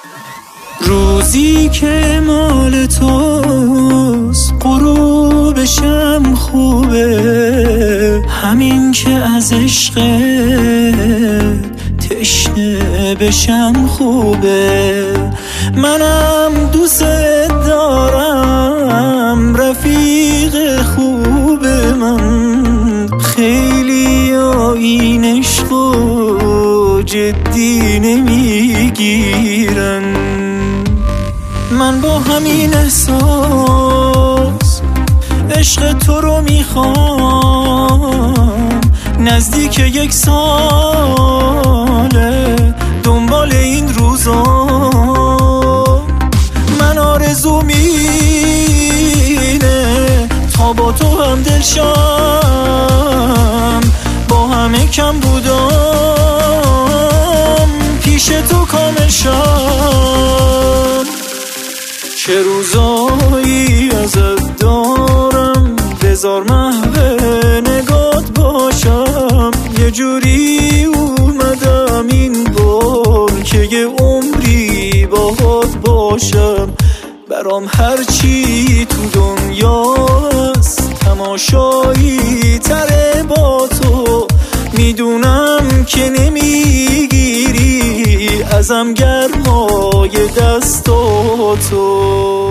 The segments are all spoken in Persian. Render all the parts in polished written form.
روزی که مال توست غروبشم خوبه، همین که از عشقت تشنه بشم خوبه. منم دوست دارم رفیق خوب من، خیلی این عشقو جدی نمیگیرن. من با همین احساس عشق تو رو میخوام، نزدیک 1 ساله دنبال این روزا. من آرزوم اینه تا با تو هم دلشم، با همه کم بودم پیش تو کامل شم. چه روزایی ازت دارم، بذار محو نگات باشم. یه جوری اومدم این بار که یه عمری باهات باشم. برام هرچی تو دنیاست تماشایی تره با تو. میدونم که نمیگیری ازم گرمای دستاتو.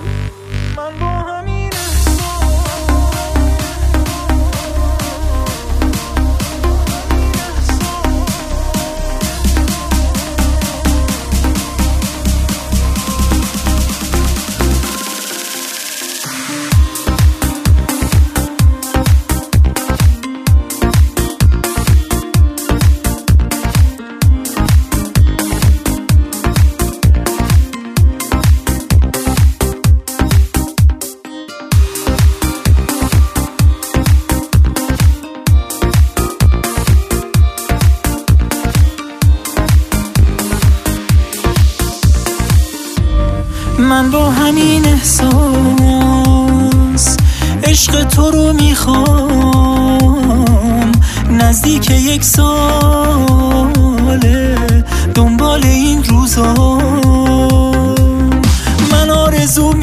من با همین احساس عشق تو رو میخوام، نزدیک 1 ساله دنبال این روزا. من آرزوم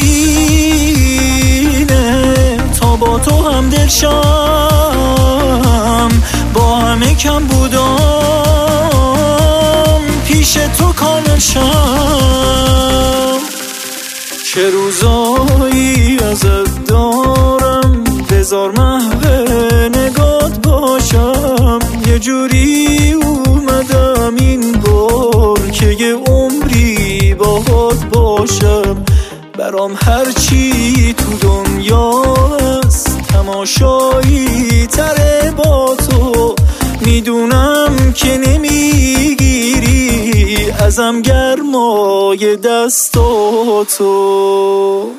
اینه تا با تو هم دلشم، با همه کم بودم پیش تو کامل شم. چه روزایی ازت دارم، بذار محو نگات باشم. یه جوری اومدم این بار که یه عمری باهات باشم. برام هرچی تو دنیاست تماشایی تره با تو. میدونم که نمیگیری ازم گرمای دستاتو.